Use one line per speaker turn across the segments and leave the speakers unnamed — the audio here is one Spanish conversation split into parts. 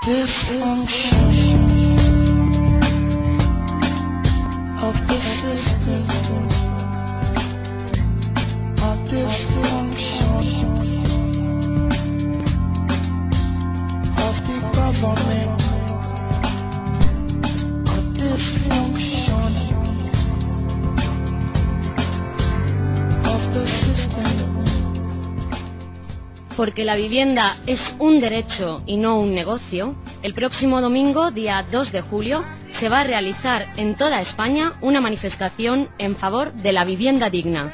Porque la vivienda es un derecho y no un negocio, el próximo domingo, día 2 de julio, se va a realizar en toda España una manifestación en favor de la vivienda digna.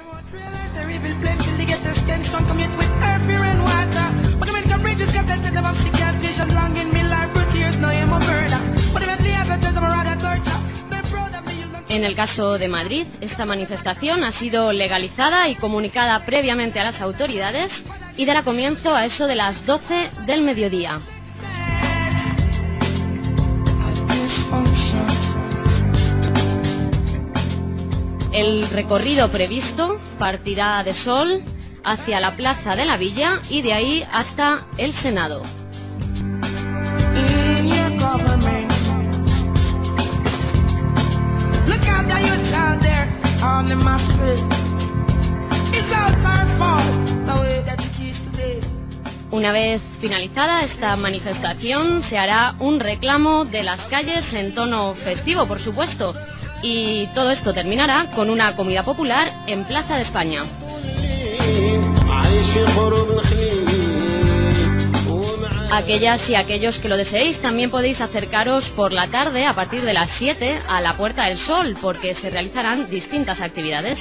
En el caso de Madrid, esta manifestación ha sido legalizada y comunicada previamente a las autoridades y dará comienzo a eso de las 12 del mediodía. El recorrido previsto partirá de Sol hacia la Plaza de la Villa y de ahí hasta el Senado. Una vez finalizada esta manifestación, se hará un reclamo de las calles en tono festivo, por supuesto, y todo esto terminará con una comida popular en Plaza de España. Aquellas y aquellos que lo deseéis también podéis acercaros por la tarde a partir de las 7 a la Puerta del Sol, porque se realizarán distintas actividades.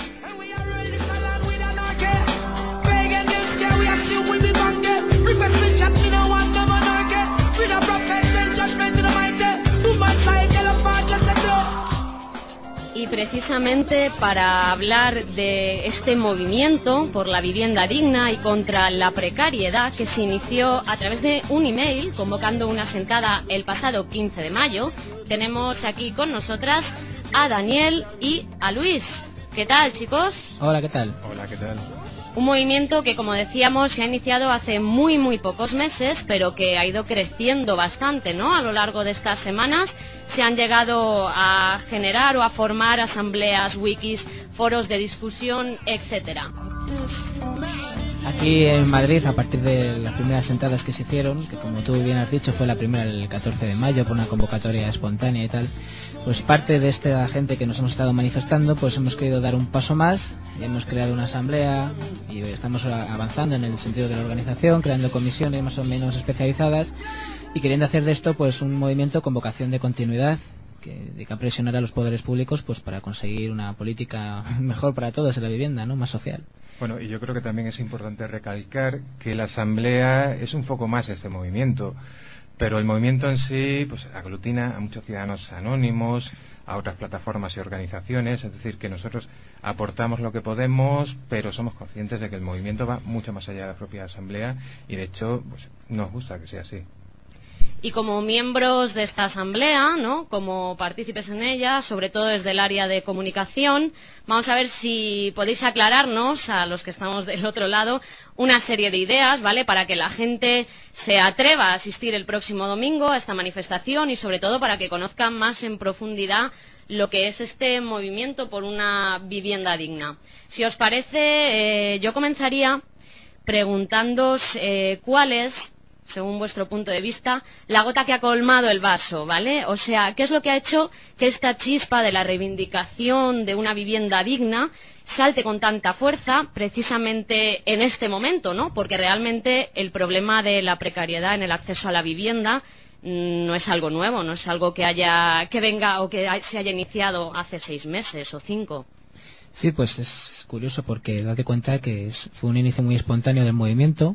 Y precisamente para hablar de este movimiento por la vivienda digna y contra la precariedad que se inició a través de un email convocando una sentada el pasado 15 de mayo, tenemos aquí con nosotras a Daniel y a Luis. ¿Qué tal, chicos?
Hola, ¿qué tal?
Hola, ¿qué tal?
Un movimiento que, como decíamos, se ha iniciado hace muy pocos meses, pero que ha ido creciendo bastante, ¿no? A lo largo de estas semanas se han llegado a generar o a formar asambleas, wikis, foros de discusión, etcétera.
Aquí en Madrid, a partir de las primeras sentadas que se hicieron, que como tú bien has dicho fue la primera el 14 de mayo por una convocatoria espontánea y tal, pues parte de esta gente que nos hemos estado manifestando, pues hemos querido dar un paso más, y hemos creado una asamblea y estamos avanzando en el sentido de la organización, creando comisiones más o menos especializadas y queriendo hacer de esto pues un movimiento con vocación de continuidad que dedica a presionar a los poderes públicos pues para conseguir una política mejor para todos en la vivienda, ¿no? Más social.
Bueno, y yo creo que también es importante recalcar que la asamblea es un foco más de este movimiento, pero el movimiento en sí pues aglutina a muchos ciudadanos anónimos, a otras plataformas y organizaciones, es decir, que nosotros aportamos lo que podemos, pero somos conscientes de que el movimiento va mucho más allá de la propia asamblea y de hecho pues nos gusta que sea así.
Y como miembros de esta asamblea, ¿no? Como partícipes en ella, sobre todo desde el área de comunicación, vamos a ver si podéis aclararnos, a los que estamos del otro lado, una serie de ideas, ¿vale? Para que la gente se atreva a asistir el próximo domingo a esta manifestación y sobre todo para que conozcan más en profundidad lo que es este movimiento por una vivienda digna. Si os parece, yo comenzaría preguntándoos cuál es, según vuestro punto de vista, la gota que ha colmado el vaso, ¿vale? O sea, ¿qué es lo que ha hecho que esta chispa de la reivindicación de una vivienda digna salte con tanta fuerza precisamente en este momento, ¿no? Porque realmente el problema de la precariedad en el acceso a la vivienda no es algo nuevo, no es algo que venga o que se haya iniciado hace 6 meses o 5.
Sí, pues es curioso porque date cuenta que fue un inicio muy espontáneo del movimiento.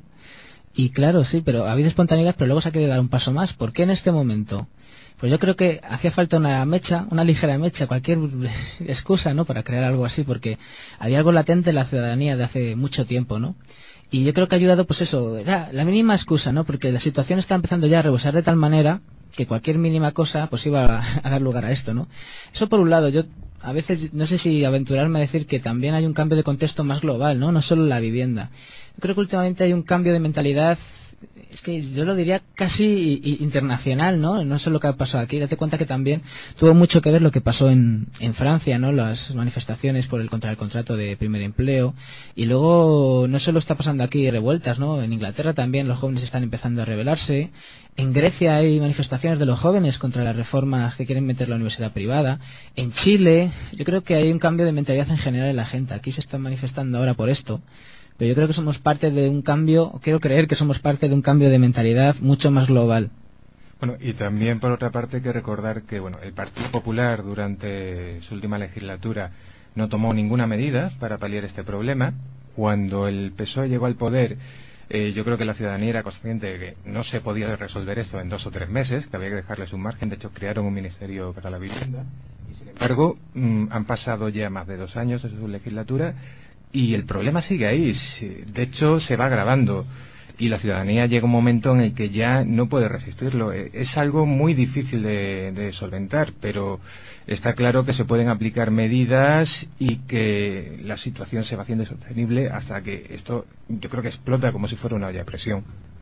Y claro, sí, pero ha habido espontaneidad, pero luego se ha querido dar un paso más. ¿Por qué en este momento? Pues yo creo que hacía falta una ligera mecha, cualquier excusa, ¿no? Para crear algo así, porque había algo latente en la ciudadanía de hace mucho tiempo, ¿no? Y yo creo que ha ayudado, pues eso, era la mínima excusa, ¿no? Porque la situación está empezando ya a rebosar de tal manera que cualquier mínima cosa, pues iba a dar lugar a esto, ¿no? Eso por un lado. Yo a veces no sé si aventurarme a decir que también hay un cambio de contexto más global, ¿no? No solo la vivienda. Yo creo que últimamente hay un cambio de mentalidad es que yo lo diría casi internacional, ¿no? No sé lo que ha pasado aquí. Date cuenta que también tuvo mucho que ver lo que pasó en Francia, ¿no? Las manifestaciones contra el contrato de primer empleo. Y luego no solo está pasando aquí revueltas, ¿no? En Inglaterra también los jóvenes están empezando a rebelarse. En Grecia hay manifestaciones de los jóvenes contra las reformas que quieren meter la universidad privada. En Chile, yo creo que hay un cambio de mentalidad en general en la gente. Aquí se están manifestando ahora por esto. Pero yo creo que somos parte de un cambio, quiero creer que somos parte de un cambio de mentalidad mucho más global.
Bueno, y también por otra parte hay que recordar que el Partido Popular durante su última legislatura no tomó ninguna medida para paliar este problema. Cuando el PSOE llegó al poder, yo creo que la ciudadanía era consciente de que no se podía resolver esto en 2 o 3 meses, que había que dejarles un margen. De hecho, crearon un ministerio para la vivienda. Y sin embargo, han pasado ya más de 2 años de su legislatura y el problema sigue ahí. De hecho, se va agravando y la ciudadanía llega un momento en el que ya no puede resistirlo. Es algo muy difícil de solventar, pero está claro que se pueden aplicar medidas y que la situación se va haciendo insostenible hasta que esto, yo creo que explota como si fuera una olla de presión.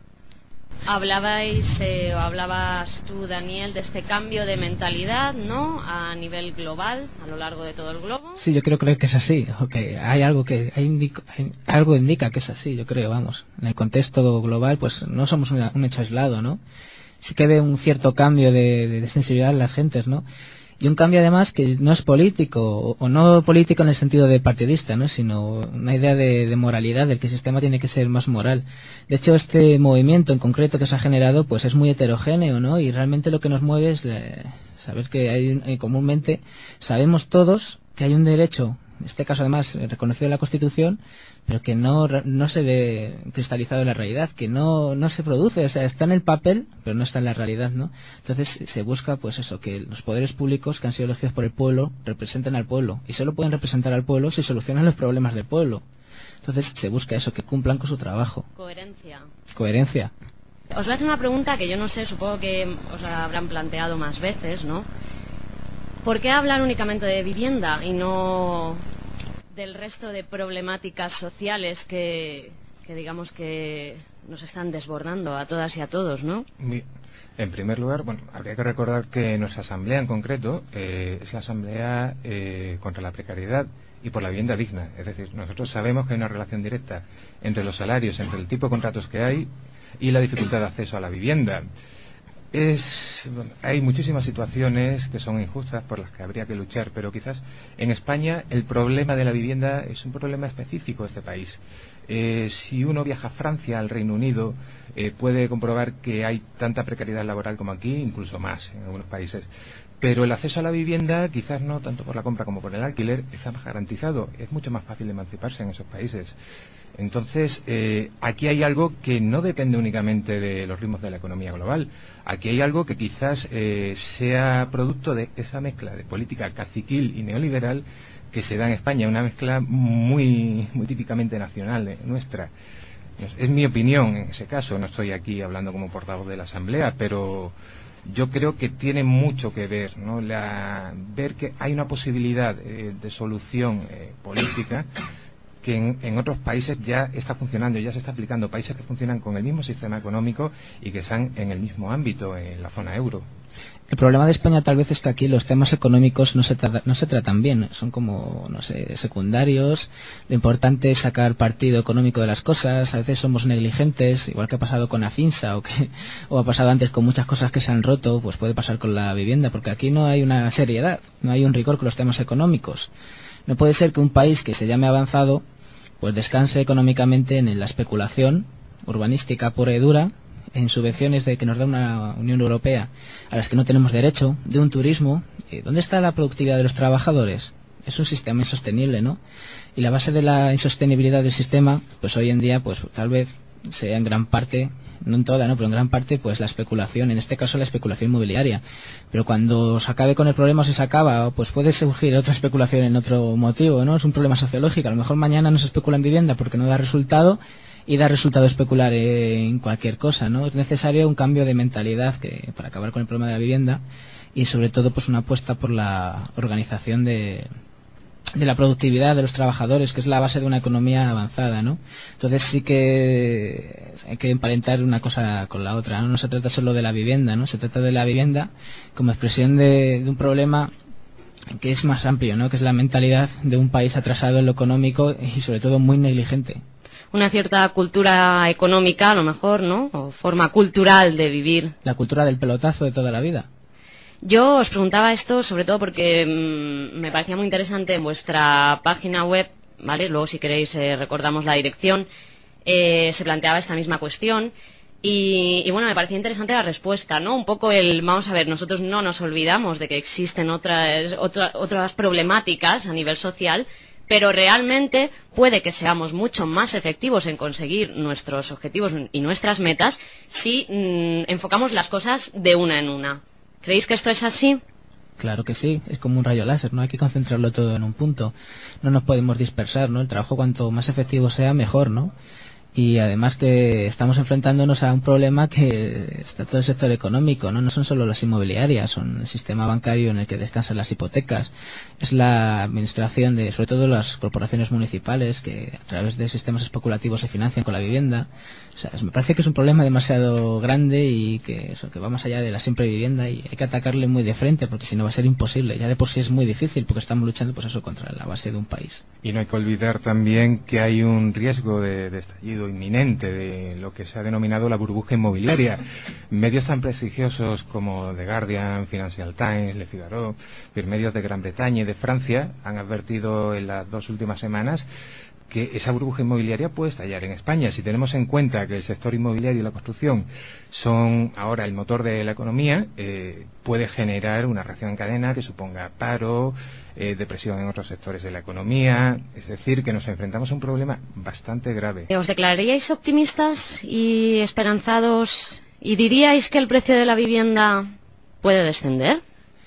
Hablabas tú, Daniel, de este cambio de mentalidad, ¿no? A nivel global, a lo largo de todo el globo.
Sí, yo creo creer que es así, o que hay algo algo indica que es así, yo creo, vamos. En el contexto global, pues no somos un hecho aislado, ¿no? Sí que ve un cierto cambio de sensibilidad en las gentes, ¿no? Y un cambio además que no es político, o no político en el sentido de partidista, ¿no? Sino una idea de moralidad, del que el sistema tiene que ser más moral. De hecho, este movimiento en concreto que se ha generado, pues es muy heterogéneo, ¿no? Y realmente lo que nos mueve es saber que comúnmente sabemos todos que hay un derecho, en este caso además reconocido en la Constitución, pero que no se ve cristalizado en la realidad, que no se produce, o sea, está en el papel, pero no está en la realidad, ¿no? Entonces se busca, pues eso, que los poderes públicos que han sido elegidos por el pueblo representen al pueblo, y solo pueden representar al pueblo si solucionan los problemas del pueblo. Entonces se busca eso, que cumplan con su trabajo. Coherencia.
Os voy a hacer una pregunta que yo no sé, supongo que os la habrán planteado más veces, ¿no? ¿Por qué hablar únicamente de vivienda y no del resto de problemáticas sociales que digamos que nos están desbordando a todas y a todos, ¿no?
En primer lugar, habría que recordar que nuestra asamblea en concreto es la asamblea contra la precariedad y por la vivienda digna. Es decir, nosotros sabemos que hay una relación directa entre los salarios, entre el tipo de contratos que hay y la dificultad de acceso a la vivienda. Hay muchísimas situaciones que son injustas por las que habría que luchar, pero quizás en España el problema de la vivienda es un problema específico de este país. Si uno viaja a Francia, al Reino Unido, puede comprobar que hay tanta precariedad laboral como aquí, incluso más en algunos países. Pero el acceso a la vivienda, quizás no tanto por la compra como por el alquiler, está más garantizado. Es mucho más fácil de emanciparse en esos países. Entonces, aquí hay algo que no depende únicamente de los ritmos de la economía global. Aquí hay algo que quizás sea producto de esa mezcla de política caciquil y neoliberal que se da en España, una mezcla muy típicamente nacional nuestra. Es mi opinión en ese caso, no estoy aquí hablando como portavoz de la Asamblea, pero yo creo que tiene mucho que ver, ¿no? Ver que hay una posibilidad de solución política que en otros países ya está funcionando, ya se está aplicando, países que funcionan con el mismo sistema económico y que están en el mismo ámbito, en la zona euro.
El problema de España tal vez es que aquí los temas económicos no se tratan bien, son como, no sé, secundarios. Lo importante es sacar partido económico de las cosas, a veces somos negligentes, igual que ha pasado con Afinsa o ha pasado antes con muchas cosas que se han roto, pues puede pasar con la vivienda, porque aquí no hay una seriedad, no hay un rigor con los temas económicos. No puede ser que un país que se llame avanzado pues descanse económicamente en la especulación urbanística pura y dura, en subvenciones que nos da una Unión Europea a las que no tenemos derecho, de un turismo. ¿Dónde está la productividad de los trabajadores? Es un sistema insostenible, ¿no? Y la base de la insostenibilidad del sistema, pues hoy en día, pues tal vez sea en gran parte, no en toda, ¿no? Pero en gran parte, pues la especulación, en este caso la especulación inmobiliaria. Pero cuando se acabe con el problema, o si se acaba, pues puede surgir otra especulación en otro motivo, ¿no? Es un problema sociológico. A lo mejor mañana no se especula en vivienda porque no da resultado, y da resultado especular en cualquier cosa, ¿no? Es necesario un cambio de mentalidad para acabar con el problema de la vivienda, y sobre todo pues una apuesta por la organización de de la productividad de los trabajadores, que es la base de una economía avanzada, ¿no? Entonces sí que hay que emparentar una cosa con la otra, ¿no? No se trata solo de la vivienda, ¿no? Se trata de la vivienda como expresión de un problema que es más amplio, ¿no? Que es la mentalidad de un país atrasado en lo económico y sobre todo muy negligente.
Una cierta cultura económica, a lo mejor, ¿no? O forma cultural de vivir.
La cultura del pelotazo de toda la vida.
Yo os preguntaba esto sobre todo porque me parecía muy interesante en vuestra página web, ¿vale? Luego si queréis recordamos la dirección, se planteaba esta misma cuestión y bueno, me parecía interesante la respuesta, ¿no? Un poco vamos a ver, nosotros no nos olvidamos de que existen otras problemáticas a nivel social, pero realmente puede que seamos mucho más efectivos en conseguir nuestros objetivos y nuestras metas si enfocamos las cosas de una en una. ¿Creéis que esto es así?
Claro que sí, es como un rayo láser, ¿no? Hay que concentrarlo todo en un punto. No nos podemos dispersar, ¿no? El trabajo cuanto más efectivo sea, mejor, ¿no? Y además que estamos enfrentándonos a un problema que está todo el sector económico, ¿no? No son solo las inmobiliarias, son el sistema bancario en el que descansan las hipotecas, es la administración de, sobre todo las corporaciones municipales que a través de sistemas especulativos se financian con la vivienda. O sea, me parece que es un problema demasiado grande y que va más allá de la simple vivienda y hay que atacarle muy de frente porque si no va a ser imposible. Ya de por sí es muy difícil porque estamos luchando pues eso contra la base de un país.
Y no hay que olvidar también que hay un riesgo de estallido inminente de lo que se ha denominado la burbuja inmobiliaria. Medios tan prestigiosos como The Guardian, Financial Times, Le Figaro, medios de Gran Bretaña y de Francia han advertido en las 2 últimas semanas que esa burbuja inmobiliaria puede estallar en España. Si tenemos en cuenta que el sector inmobiliario y la construcción son ahora el motor de la economía, puede generar una reacción en cadena que suponga paro, depresión en otros sectores de la economía. Es decir, que nos enfrentamos a un problema bastante grave.
¿Os declararíais optimistas y esperanzados y diríais que el precio de la vivienda puede descender?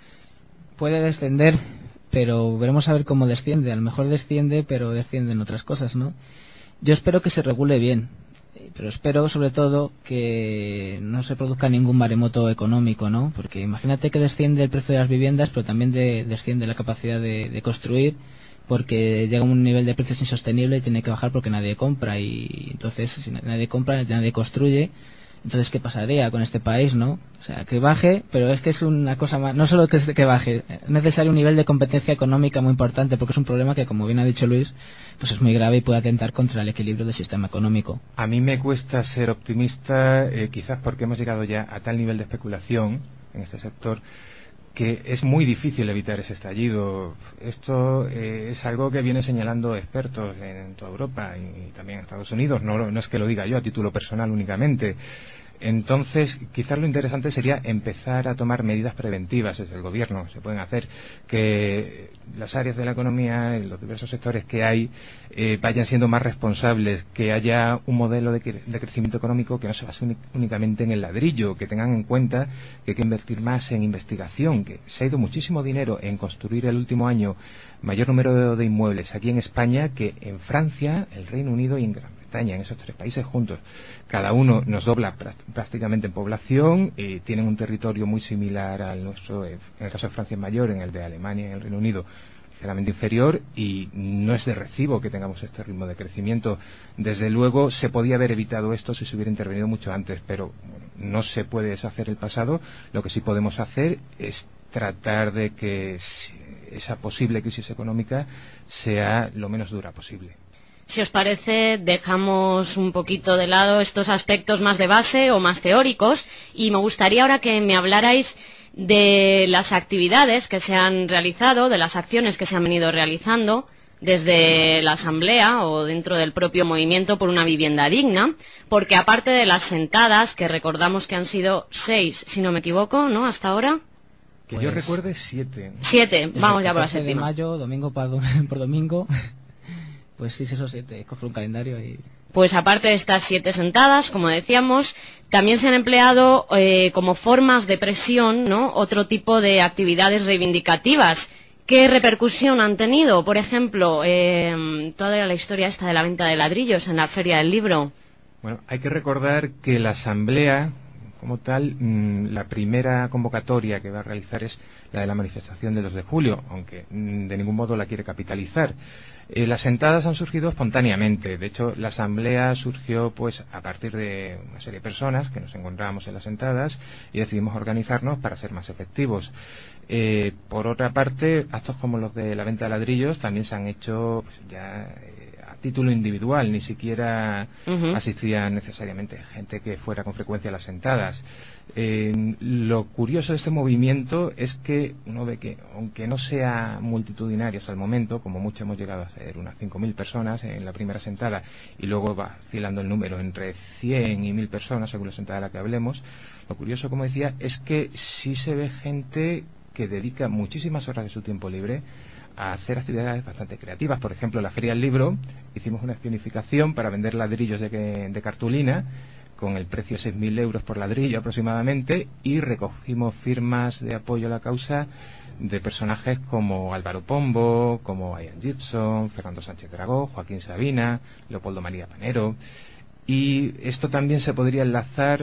Puede descender, pero veremos a ver cómo desciende. A lo mejor desciende, pero descienden otras cosas, ¿no? Yo espero que se regule bien, pero espero sobre todo que no se produzca ningún maremoto económico, ¿no? Porque imagínate que desciende el precio de las viviendas, pero también desciende la capacidad de construir, porque llega a un nivel de precios insostenible y tiene que bajar porque nadie compra, y entonces si nadie compra, nadie construye. Entonces, ¿qué pasaría con este país, no? O sea, que baje, pero es que es una cosa más, no solo que baje, es necesario un nivel de competencia económica muy importante, porque es un problema que, como bien ha dicho Luis, pues es muy grave y puede atentar contra el equilibrio del sistema económico.
A mí me cuesta ser optimista, quizás porque hemos llegado ya a tal nivel de especulación en este sector que es muy difícil evitar ese estallido. Esto es algo que vienen señalando expertos en toda Europa y también en Estados Unidos. No es que lo diga yo a título personal únicamente. Entonces, quizás lo interesante sería empezar a tomar medidas preventivas desde el gobierno. Se pueden hacer que las áreas de la economía, los diversos sectores que hay, vayan siendo más responsables, que haya un modelo de crecimiento económico que no se base únicamente en el ladrillo, que tengan en cuenta que hay que invertir más en investigación, que se ha ido muchísimo dinero en construir el último año mayor número de inmuebles aquí en España que en Francia, el Reino Unido y en Gran Bretaña, en esos 3 países juntos. Cada uno nos dobla prácticamente en población, tienen un territorio muy similar al nuestro, en el caso de Francia es mayor, en el de Alemania y en el Reino Unido ligeramente inferior, y no es de recibo que tengamos este ritmo de crecimiento. Desde luego se podía haber evitado esto si se hubiera intervenido mucho antes, pero bueno, no se puede deshacer el pasado. Lo que sí podemos hacer es tratar de que esa posible crisis económica sea lo menos dura posible.
Si os parece, dejamos un poquito de lado estos aspectos más de base o más teóricos y me gustaría ahora que me hablarais de las actividades que se han realizado, de las acciones que se han venido realizando desde la Asamblea o dentro del propio movimiento por una vivienda digna, porque aparte de las sentadas, que recordamos que han sido 6, si no me equivoco, ¿no?, hasta ahora.
Que pues, yo recuerde 7.
7, vamos ya por la 7.
de mayo, domingo por domingo. Pues sí, esos 7, coge un calendario y...
Pues aparte de estas 7 sentadas, como decíamos, también se han empleado como formas de presión, ¿no?, otro tipo de actividades reivindicativas. ¿Qué repercusión han tenido? Por ejemplo, toda la historia esta de la venta de ladrillos en la Feria del Libro.
Bueno, hay que recordar que la Asamblea como tal, la primera convocatoria que va a realizar es la de la manifestación del 2 de julio, aunque de ningún modo la quiere capitalizar. Las sentadas han surgido espontáneamente. De hecho, la asamblea surgió pues a partir de una serie de personas que nos encontrábamos en las sentadas y decidimos organizarnos para ser más efectivos. Por otra parte, actos como los de la venta de ladrillos también se han hecho pues, ya a título individual, ni siquiera asistía necesariamente gente que fuera con frecuencia a las sentadas. Lo curioso de este movimiento es que uno ve que, aunque no sea multitudinario hasta el momento, como mucho hemos llegado a ser unas 5.000 personas en la primera sentada, y luego va oscilando el número entre 100 y 1.000 personas según la sentada a la que hablemos, lo curioso, como decía, es que sí se ve gente que dedica muchísimas horas de su tiempo libre a hacer actividades bastante creativas. Por ejemplo, en la Feria del Libro hicimos una escenificación para vender ladrillos de cartulina con el precio de 6.000 euros por ladrillo aproximadamente, y recogimos firmas de apoyo a la causa de personajes como Álvaro Pombo, como Ian Gibson, Fernando Sánchez Dragó, Joaquín Sabina, Leopoldo María Panero. Y esto también se podría enlazar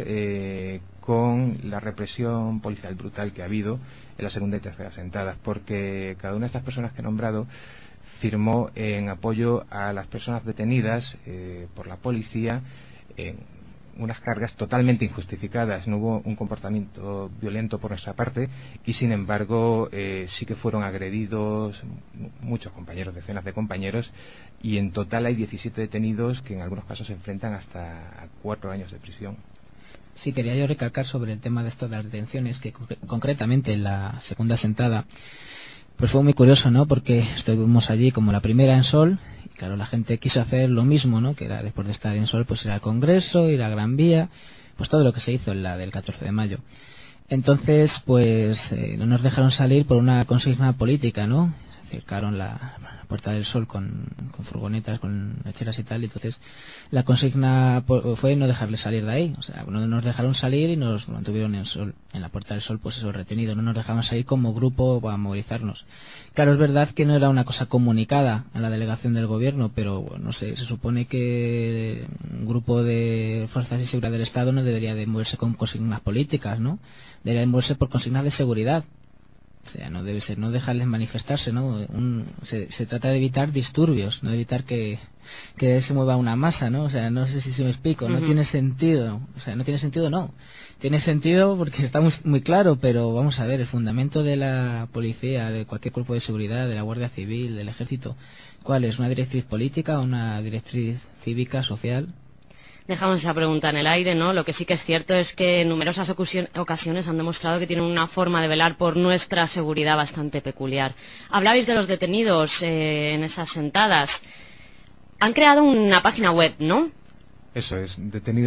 con la represión policial brutal que ha habido en la segunda y tercera sentadas, porque cada una de estas personas que he nombrado firmó en apoyo a las personas detenidas por la policía en unas cargas totalmente injustificadas. No hubo un comportamiento violento por nuestra parte y, sin embargo, sí que fueron agredidos muchos compañeros, decenas de compañeros, y en total hay 17 detenidos que en algunos casos se enfrentan hasta 4 años de prisión.
Sí, quería yo recalcar sobre el tema de esto de las detenciones, que concretamente en la segunda sentada pues fue muy curioso, ¿no? Porque estuvimos allí como la primera en Sol, y claro, la gente quiso hacer lo mismo, ¿no? Que era, después de estar en Sol, pues ir al Congreso, ir a Gran Vía, pues todo lo que se hizo en la del 14 de mayo. Entonces, pues no nos dejaron salir por una consigna política, ¿no? Se acercaron la Puerta del Sol con furgonetas, con lecheras y tal, y entonces la consigna fue no dejarles salir de ahí. O sea, no nos dejaron salir y nos mantuvieron en la Puerta del Sol, pues eso, retenido. No nos dejaban salir como grupo para movilizarnos. Claro, es verdad que no era una cosa comunicada a la delegación del gobierno, pero bueno, no sé, se supone que un grupo de fuerzas de seguridad del Estado no debería de moverse con consignas políticas, ¿no? Debería de moverse por consignas de seguridad. O sea, no debe ser, no dejarles manifestarse, ¿no? Se trata de evitar disturbios, no de evitar que se mueva una masa, ¿no? O sea, no sé si me explico, no tiene sentido. O sea, no tiene sentido, no. Tiene sentido porque está muy claro, pero vamos a ver, el fundamento de la policía, de cualquier cuerpo de seguridad, de la Guardia Civil, del Ejército, ¿cuál es? ¿Una directriz política o una directriz cívica, social?
Dejamos esa pregunta en el aire, ¿no? Lo que sí que es cierto es que en numerosas ocasiones han demostrado que tienen una forma de velar por nuestra seguridad bastante peculiar. Hablabais de los detenidos en esas sentadas. Han creado una página web, ¿no?
Eso es,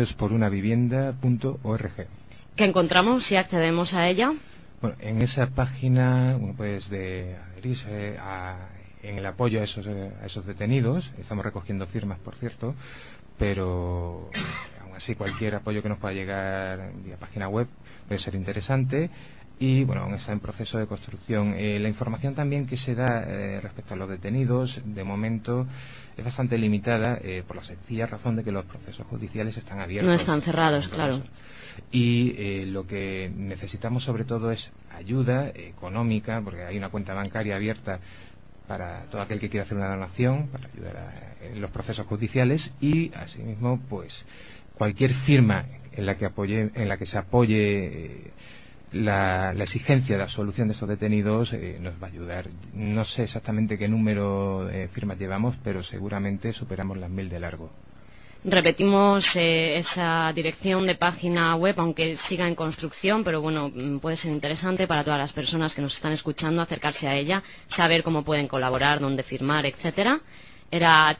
detenidosporunavivienda.org.
¿Qué encontramos si accedemos a ella?
Bueno, en esa página uno puede adherirse en el apoyo a esos detenidos. Estamos recogiendo firmas, por cierto, pero aún así cualquier apoyo que nos pueda llegar vía página web puede ser interesante. Y bueno, aún está en proceso de construcción. La información también que se da respecto a los detenidos, de momento, es bastante limitada por la sencilla razón de que los procesos judiciales están abiertos.
No están cerrados, claro.
Y lo que necesitamos sobre todo es ayuda económica, porque hay una cuenta bancaria abierta para todo aquel que quiera hacer una donación, para ayudar en los procesos judiciales, y asimismo pues cualquier firma en la que se apoye la exigencia de absolución de estos detenidos nos va a ayudar. No sé exactamente qué número de firmas llevamos, pero seguramente superamos las 1.000 de largo.
Repetimos esa dirección de página web, aunque siga en construcción, pero bueno, puede ser interesante para todas las personas que nos están escuchando acercarse a ella, saber cómo pueden colaborar, dónde firmar, etcétera. Era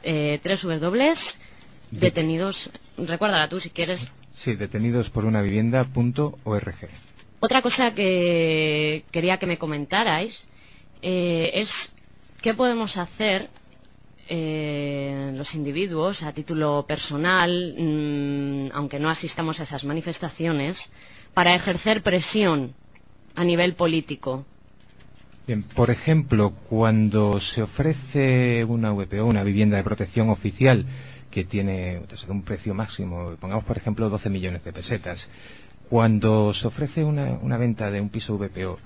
detenidos, recuérdala tú si quieres.
Sí, detenidosporunavivienda.org.
Otra cosa que quería que me comentarais es qué podemos hacer los individuos a título personal, aunque no asistamos a esas manifestaciones, para ejercer presión a nivel político.
Bien, por ejemplo, cuando se ofrece una VPO, una vivienda de protección oficial, que tiene un precio máximo, pongamos por ejemplo 12 millones de pesetas, cuando se ofrece una venta de un piso VPO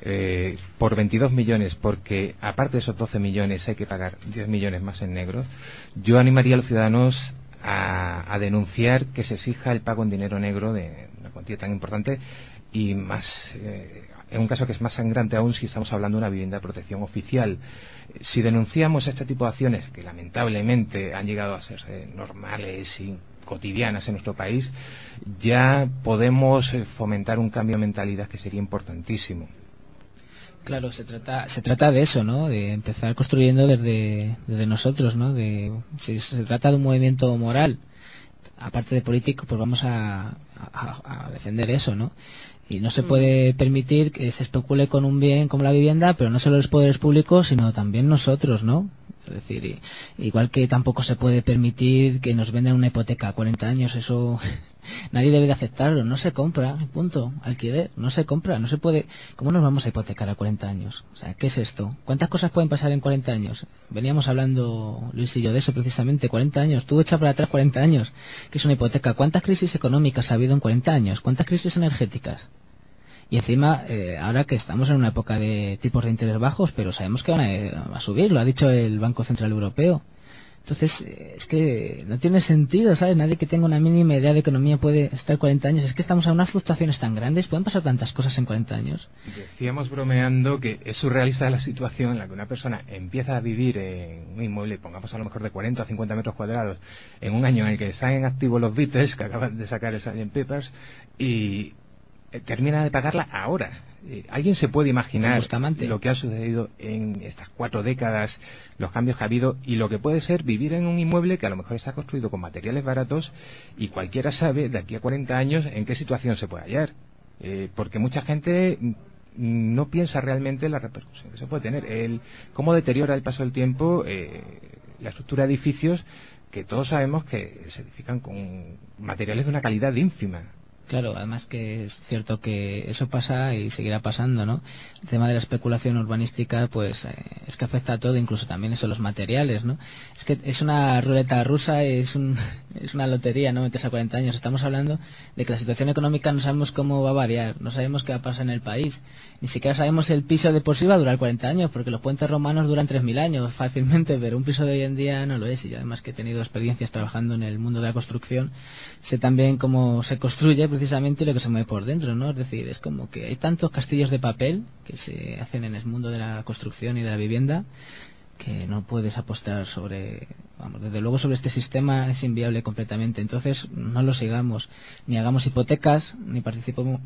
por 22 millones, porque aparte de esos 12 millones hay que pagar 10 millones más en negro, yo animaría a los ciudadanos a denunciar que se exija el pago en dinero negro de una cuantía tan importante, y más en un caso que es más sangrante aún si estamos hablando de una vivienda de protección oficial. Si denunciamos este tipo de acciones, que lamentablemente han llegado a ser normales y cotidianas en nuestro país, ya podemos fomentar un cambio de mentalidad que sería importantísimo.
Claro, se trata de eso, ¿no? De empezar construyendo desde nosotros, ¿no? Si se trata de un movimiento moral, aparte de político, pues vamos a defender eso, ¿no? Y no se puede permitir que se especule con un bien como la vivienda, pero no solo los poderes públicos, sino también nosotros, ¿no? Es decir, igual que tampoco se puede permitir que nos vendan una hipoteca a 40 años, eso nadie debe de aceptarlo, no se compra, punto, alquiler, no se compra, no se puede. ¿Cómo nos vamos a hipotecar a 40 años? O sea, ¿qué es esto? ¿Cuántas cosas pueden pasar en 40 años? Veníamos hablando, Luis y yo, de eso precisamente, 40 años, tú echa para atrás 40 años, que es una hipoteca. ¿Cuántas crisis económicas ha habido en 40 años? ¿Cuántas crisis energéticas? Y encima, ahora que estamos en una época de tipos de interés bajos, pero sabemos que van a subir, lo ha dicho el Banco Central Europeo. Entonces, es que no tiene sentido, ¿sabes? Nadie que tenga una mínima idea de economía puede estar 40 años. Es que estamos a unas fluctuaciones tan grandes, pueden pasar tantas cosas en 40 años.
Decíamos bromeando que es surrealista la situación en la que una persona empieza a vivir en un inmueble, pongamos a lo mejor de 40 o 50 metros cuadrados, en un año en el que están en activo los Beatles, que acaban de sacar el Sgt. Pepper's, y termina de pagarla ahora. ¿Alguien se puede imaginar lo que ha sucedido en estas 4 décadas, los cambios que ha habido y lo que puede ser vivir en un inmueble que a lo mejor está construido con materiales baratos y cualquiera sabe de aquí a 40 años en qué situación se puede hallar? Porque mucha gente no piensa realmente en la repercusión que se puede tener, cómo deteriora el paso del tiempo la estructura de edificios que todos sabemos que se edifican con materiales de una calidad ínfima.
Claro, además que es cierto que eso pasa y seguirá pasando, ¿no? El tema de la especulación urbanística, pues es que afecta a todo, incluso también eso, los materiales, ¿no? Es que es una ruleta rusa, es una lotería, ¿no? Meterse a 40 años. Estamos hablando de que la situación económica no sabemos cómo va a variar, no sabemos qué va a pasar en el país, ni siquiera sabemos el piso de por sí va a durar 40 años, porque los puentes romanos duran 3.000 años fácilmente, pero un piso de hoy en día no lo es. Y yo, además que he tenido experiencias trabajando en el mundo de la construcción, sé también cómo se construye precisamente lo que se mueve por dentro, ¿no? Es decir, es como que hay tantos castillos de papel que se hacen en el mundo de la construcción y de la vivienda que no puedes apostar desde luego sobre este sistema es inviable completamente. Entonces no lo sigamos, ni hagamos hipotecas, ni participemos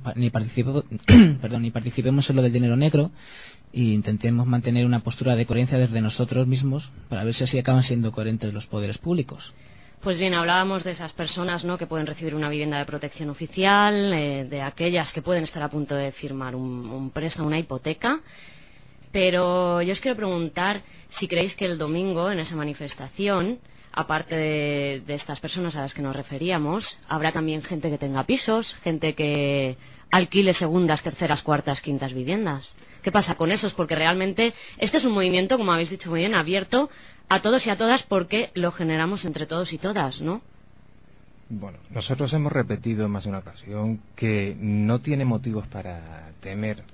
en lo del dinero negro, e intentemos mantener una postura de coherencia desde nosotros mismos para ver si así acaban siendo coherentes los poderes públicos.
Pues bien, hablábamos de esas personas, ¿no?, que pueden recibir una vivienda de protección oficial, de aquellas que pueden estar a punto de firmar un préstamo, una hipoteca. Pero yo os quiero preguntar si creéis que el domingo, en esa manifestación, aparte de estas personas a las que nos referíamos, habrá también gente que tenga pisos, gente que alquile segundas, terceras, cuartas, quintas viviendas. ¿Qué pasa con esos? Porque realmente este es un movimiento, como habéis dicho muy bien, abierto a todos y a todas, porque lo generamos entre todos y todas, ¿no?
Bueno, nosotros hemos repetido en más de una ocasión que no tiene motivos para temer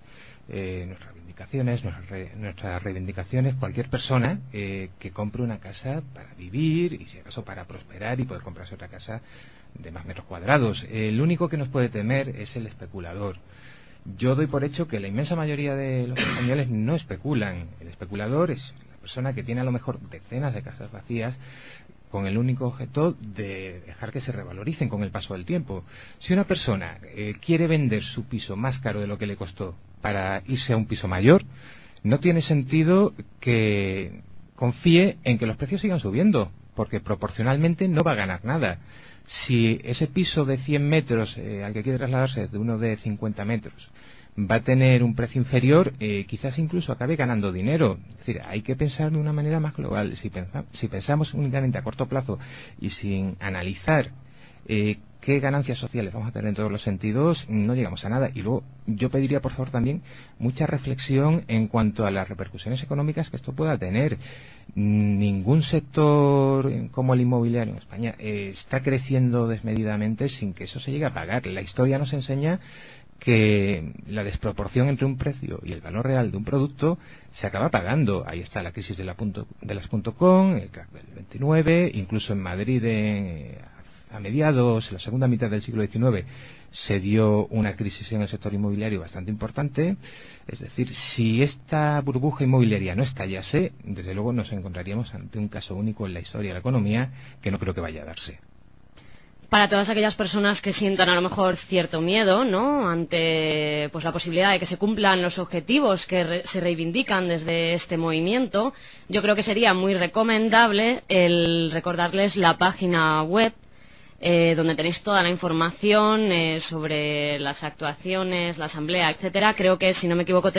nuestras reivindicaciones, cualquier persona que compre una casa para vivir y si acaso para prosperar y poder comprarse otra casa de más metros cuadrados. El único que nos puede temer es el especulador. Yo doy por hecho que la inmensa mayoría de los españoles no especulan. El especulador es la persona que tiene a lo mejor decenas de casas vacías con el único objeto de dejar que se revaloricen con el paso del tiempo. Si una persona quiere vender su piso más caro de lo que le costó para irse a un piso mayor, no tiene sentido que confíe en que los precios sigan subiendo, porque proporcionalmente no va a ganar nada. Si ese piso de 100 metros al que quiere trasladarse de uno de 50 metros va a tener un precio inferior, quizás incluso acabe ganando dinero. Es decir, hay que pensar de una manera más global. Si pensamos únicamente a corto plazo y sin analizar ¿Qué ganancias sociales vamos a tener en todos los sentidos? No llegamos a nada. Y luego yo pediría, por favor, también mucha reflexión en cuanto a las repercusiones económicas que esto pueda tener. Ningún sector como el inmobiliario en España está creciendo desmedidamente sin que eso se llegue a pagar. La historia nos enseña que la desproporción entre un precio y el valor real de un producto se acaba pagando. Ahí está la crisis de las .com, el crack del 29, incluso en Madrid a mediados, en la segunda mitad del siglo XIX, se dio una crisis en el sector inmobiliario bastante importante. Es decir, si esta burbuja inmobiliaria no estallase, desde luego nos encontraríamos ante un caso único en la historia de la economía que no creo que vaya a darse.
Para todas aquellas personas que sientan a lo mejor cierto miedo, ¿no?, ante pues la posibilidad de que se cumplan los objetivos que se reivindican desde este movimiento, yo creo que sería muy recomendable el recordarles la página web donde tenéis toda la información sobre las actuaciones, la asamblea, etcétera. Creo que, si no me equivoco,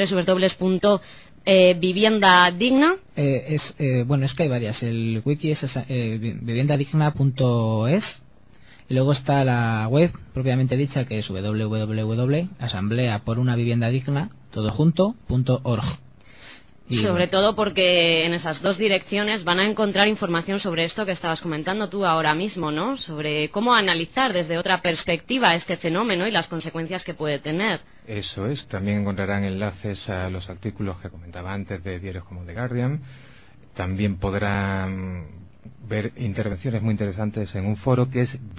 www.viviendadigna.
Bueno, es que hay varias. El wiki es viviendadigna.es. Y luego está la web propiamente dicha, que es www.asambleaporunaviviendadigna.org.
Sobre todo porque en esas dos direcciones van a encontrar información sobre esto que estabas comentando tú ahora mismo, ¿no? Sobre cómo analizar desde otra perspectiva este fenómeno y las consecuencias que puede tener.
Eso es. También encontrarán enlaces a los artículos que comentaba antes de diarios como The Guardian. También podrán ver intervenciones muy interesantes en un foro que es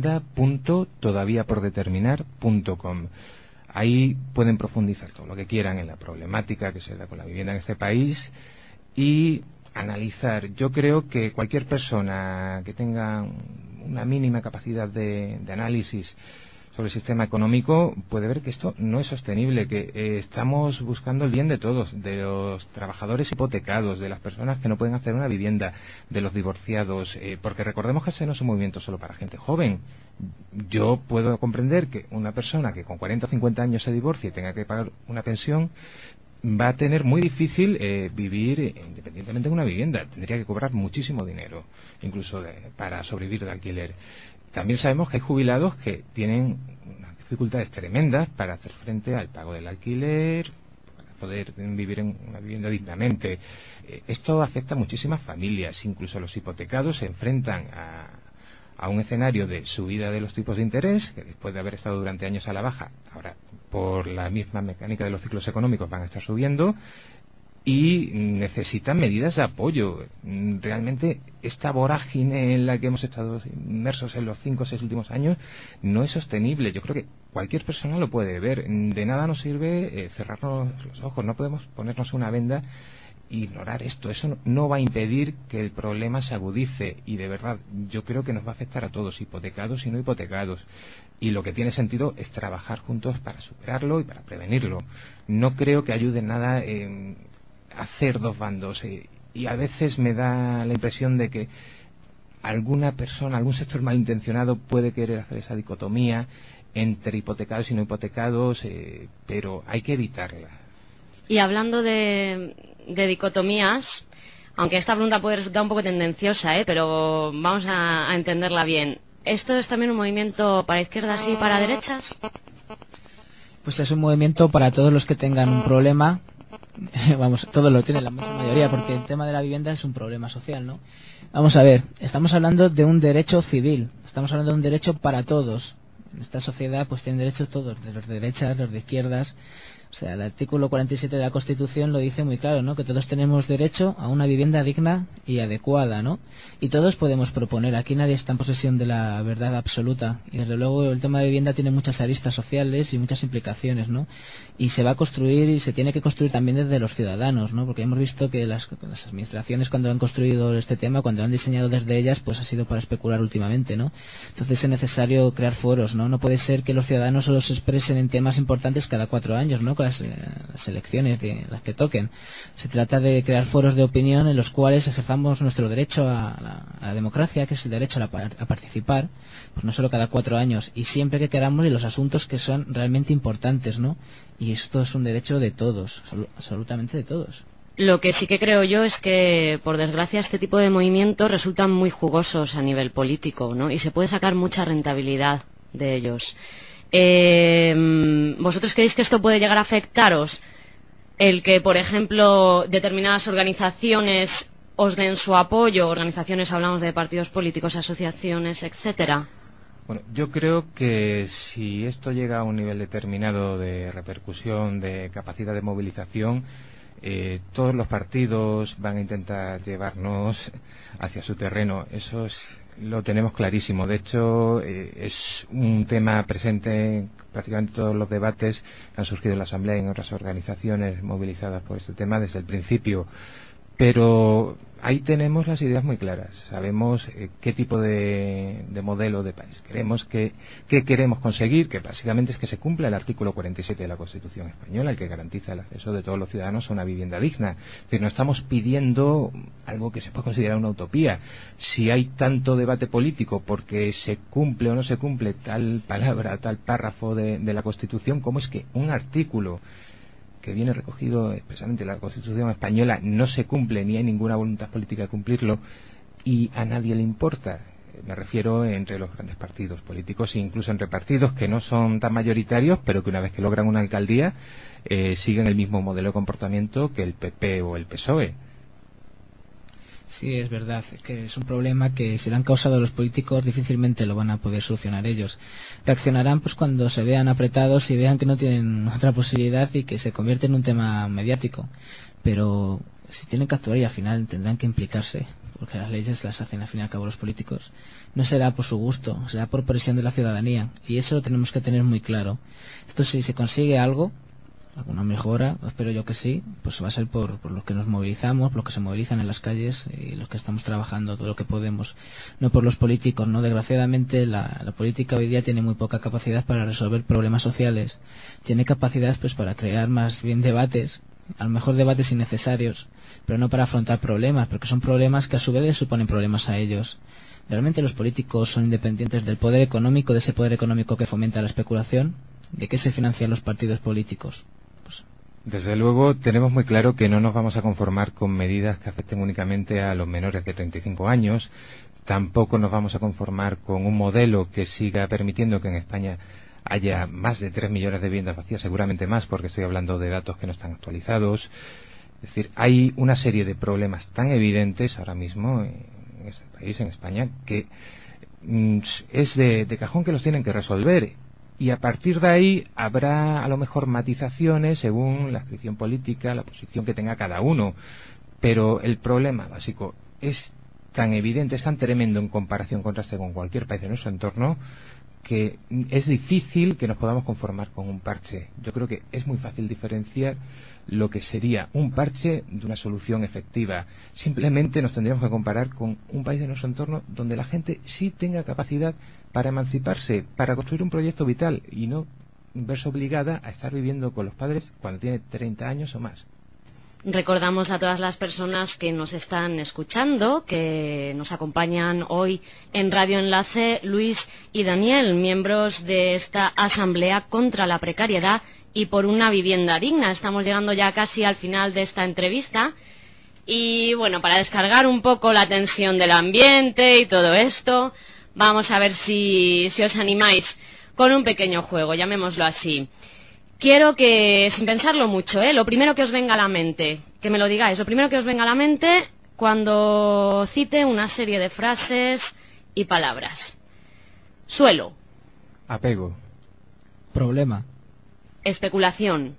vivienda.todaviapordeterminar.com. Ahí pueden profundizar todo lo que quieran en la problemática que se da con la vivienda en este país y analizar. Yo creo que cualquier persona que tenga una mínima capacidad de análisis sobre el sistema económico puede ver que esto no es sostenible, que estamos buscando el bien de todos, de los trabajadores hipotecados, de las personas que no pueden hacer una vivienda, de los divorciados, porque recordemos que ese no es un movimiento solo para gente joven. Yo puedo comprender que una persona que con 40 o 50 años se divorcie y tenga que pagar una pensión va a tener muy difícil vivir independientemente de una vivienda. Tendría que cobrar muchísimo dinero, incluso para sobrevivir de alquiler. También sabemos que hay jubilados que tienen unas dificultades tremendas para hacer frente al pago del alquiler, para poder vivir en una vivienda dignamente. Esto afecta a muchísimas familias, incluso los hipotecados se enfrentan a un escenario de subida de los tipos de interés, que después de haber estado durante años a la baja, ahora por la misma mecánica de los ciclos económicos van a estar subiendo, y necesitan medidas de apoyo. Realmente esta vorágine en la que hemos estado inmersos en los 5 o 6 últimos años no es sostenible. Yo creo que cualquier persona lo puede ver. De nada nos sirve cerrarnos los ojos, no podemos ponernos una venda e ignorar esto. Eso no va a impedir que el problema se agudice, y de verdad yo creo que nos va a afectar a todos, hipotecados y no hipotecados, y lo que tiene sentido es trabajar juntos para superarlo y para prevenirlo. No creo que ayude nada hacer dos bandos, y a veces me da la impresión de que alguna persona, algún sector malintencionado puede querer hacer esa dicotomía entre hipotecados y no hipotecados, pero hay que evitarla.
Y hablando de dicotomías, aunque esta pregunta puede resultar un poco tendenciosa, pero vamos a entenderla bien. ¿Esto es también un movimiento para izquierdas y para derechas?
Pues es un movimiento para todos los que tengan un problema. Vamos, todos lo tienen, la mayoría, porque el tema de la vivienda es un problema social, ¿no? Vamos a ver, estamos hablando de un derecho civil, estamos hablando de un derecho para todos. En esta sociedad pues tienen derecho todos, de los de derechas, los de izquierdas. O sea, el artículo 47 de la Constitución lo dice muy claro, ¿no? Que todos tenemos derecho a una vivienda digna y adecuada, ¿no? Y todos podemos proponer. Aquí nadie está en posesión de la verdad absoluta. Y desde luego el tema de vivienda tiene muchas aristas sociales y muchas implicaciones, ¿no? Y se va a construir y se tiene que construir también desde los ciudadanos, ¿no? Porque hemos visto que las administraciones, cuando han construido este tema, cuando lo han diseñado desde ellas, pues ha sido para especular últimamente, ¿no? Entonces es necesario crear foros, ¿no? No puede ser que los ciudadanos solo se expresen en temas importantes cada 4 años, ¿no? Con las elecciones de las que toquen. Se trata de crear foros de opinión en los cuales ejerzamos nuestro derecho a la democracia, que es el derecho a participar, pues no solo cada 4 años, y siempre que queramos, y los asuntos que son realmente importantes, ¿no? Y esto es un derecho de todos, absolutamente de todos.
Lo que sí que creo yo es que, por desgracia, este tipo de movimientos resultan muy jugosos a nivel político, ¿no? Y se puede sacar mucha rentabilidad de ellos. ¿Vosotros creéis que esto puede llegar a afectaros? El que, por ejemplo, determinadas organizaciones os den su apoyo, organizaciones, hablamos de partidos políticos, asociaciones, etcétera.
Bueno, yo creo que si esto llega a un nivel determinado de repercusión, de capacidad de movilización, todos los partidos van a intentar llevarnos hacia su terreno. Lo tenemos clarísimo. De hecho, es un tema presente en prácticamente todos los debates que han surgido en la Asamblea y en otras organizaciones movilizadas por este tema desde el principio. Pero ahí tenemos las ideas muy claras. Sabemos qué tipo de modelo de país queremos, qué queremos conseguir, que básicamente es que se cumpla el artículo 47 de la Constitución española, el que garantiza el acceso de todos los ciudadanos a una vivienda digna. Es decir, no estamos pidiendo algo que se puede considerar una utopía. Si hay tanto debate político porque se cumple o no se cumple tal palabra, tal párrafo de la Constitución, ¿cómo es que un artículo que viene recogido expresamente en la Constitución española no se cumple, ni hay ninguna voluntad política de cumplirlo, y a nadie le importa? Me refiero entre los grandes partidos políticos e incluso entre partidos que no son tan mayoritarios, pero que una vez que logran una alcaldía siguen el mismo modelo de comportamiento que el PP o el PSOE.
Sí, es verdad, que es un problema que si lo han causado los políticos difícilmente lo van a poder solucionar ellos. Reaccionarán pues cuando se vean apretados y vean que no tienen otra posibilidad y que se convierte en un tema mediático. Pero si tienen que actuar y al final tendrán que implicarse, porque las leyes las hacen al fin y al cabo los políticos. No será por su gusto, será por presión de la ciudadanía, y eso lo tenemos que tener muy claro. Esto, si se consigue algo, alguna mejora, espero yo que sí, pues va a ser por los que nos movilizamos, por los que se movilizan en las calles y los que estamos trabajando todo lo que podemos, no por los políticos, ¿no? Desgraciadamente la política hoy día tiene muy poca capacidad para resolver problemas sociales, tiene capacidad pues para crear más bien debates, a lo mejor debates innecesarios, pero no para afrontar problemas, porque son problemas que a su vez les suponen problemas a ellos. ¿Realmente los políticos son independientes del poder económico, de ese poder económico que fomenta la especulación? ¿De qué se financian los partidos políticos?
Desde luego tenemos muy claro que no nos vamos a conformar con medidas que afecten únicamente a los menores de 35 años. Tampoco nos vamos a conformar con un modelo que siga permitiendo que en España haya más de 3 millones de viviendas vacías, seguramente más, porque estoy hablando de datos que no están actualizados. Es decir, hay una serie de problemas tan evidentes ahora mismo en este país, en España, que es de cajón que los tienen que resolver. Y a partir de ahí habrá a lo mejor matizaciones según la adscripción política, la posición que tenga cada uno. Pero el problema básico es tan evidente, es tan tremendo en comparación contraste con cualquier país de nuestro entorno, que es difícil que nos podamos conformar con un parche. Yo creo que es muy fácil diferenciar lo que sería un parche de una solución efectiva. Simplemente nos tendríamos que comparar con un país de nuestro entorno donde la gente sí tenga capacidad para emanciparse, para construir un proyecto vital y no verse obligada a estar viviendo con los padres cuando tiene 30 años o más.
Recordamos a todas las personas que nos están escuchando, que nos acompañan hoy en Radio Enlace, Luis y Daniel, miembros de esta Asamblea contra la Precariedad y por una vivienda digna. Estamos llegando ya casi al final de esta entrevista y, bueno, para descargar un poco la tensión del ambiente y todo esto, vamos a ver si os animáis con un pequeño juego, llamémoslo así. Quiero que, sin pensarlo mucho, lo primero que os venga a la mente, que me lo digáis, lo primero que os venga a la mente cuando cite una serie de frases y palabras. Suelo.
Apego.
Problema.
Especulación.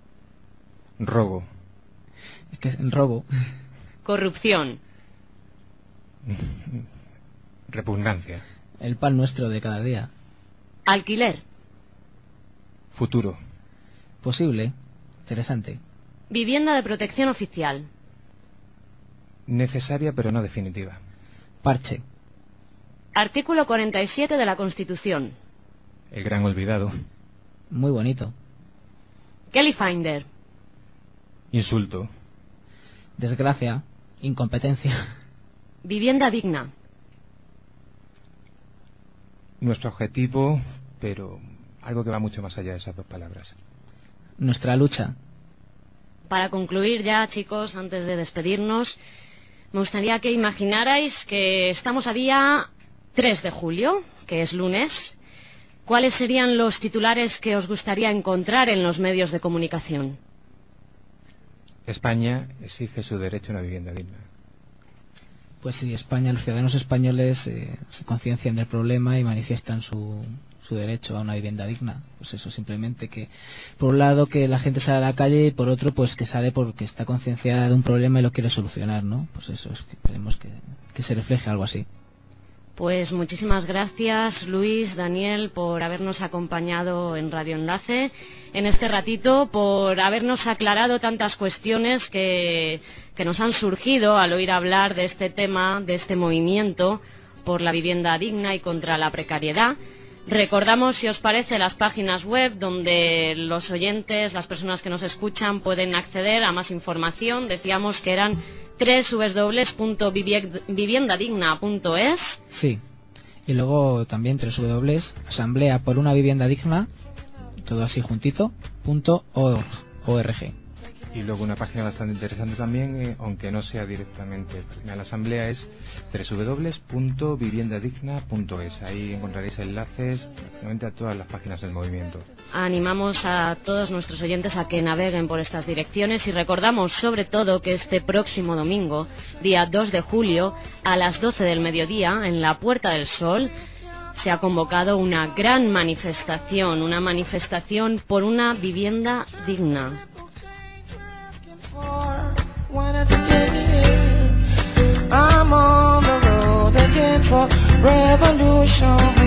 Robo.
Es que es robo.
Corrupción.
Repugnancia.
El pan nuestro de cada día.
Alquiler.
Futuro.
Posible. Interesante.
Vivienda de protección oficial.
Necesaria pero no definitiva.
Parche.
Artículo 47 de la Constitución.
El gran olvidado.
Muy bonito.
Kelly Finder.
Insulto.
Desgracia. Incompetencia.
Vivienda digna.
Nuestro objetivo, pero algo que va mucho más allá de esas dos palabras.
Nuestra lucha.
Para concluir ya, chicos, antes de despedirnos, me gustaría que imaginarais que estamos a día 3 de julio, que es lunes. ¿Cuáles serían los titulares que os gustaría encontrar en los medios de comunicación?
España exige su derecho a una vivienda digna.
Pues sí, España, los ciudadanos españoles se conciencian del problema y manifiestan su derecho a una vivienda digna. Pues eso, simplemente que, por un lado, que la gente sale a la calle y por otro, pues que sale porque está concienciada de un problema y lo quiere solucionar, ¿no? Pues eso, es que queremos que se refleje algo así.
Pues muchísimas gracias, Luis, Daniel, por habernos acompañado en Radio Enlace en este ratito, por habernos aclarado tantas cuestiones que nos han surgido al oír hablar de este tema, de este movimiento por la vivienda digna y contra la precariedad. Recordamos, si os parece, las páginas web donde los oyentes, las personas que nos escuchan, pueden acceder a más información. Decíamos que eran www.viviendadigna.es.
Sí, y luego también www.asamblea por una vivienda digna, todo así juntito, .org.
Y luego una página bastante interesante también, aunque no sea directamente a la asamblea, es www.viviendadigna.es. Ahí encontraréis enlaces prácticamente a todas las páginas del movimiento.
Animamos a todos nuestros oyentes a que naveguen por estas direcciones y recordamos sobre todo que este próximo domingo, día 2 de julio, a las 12 del mediodía, en la Puerta del Sol, se ha convocado una gran manifestación, una manifestación por una vivienda digna. I'm on the road again for revolution.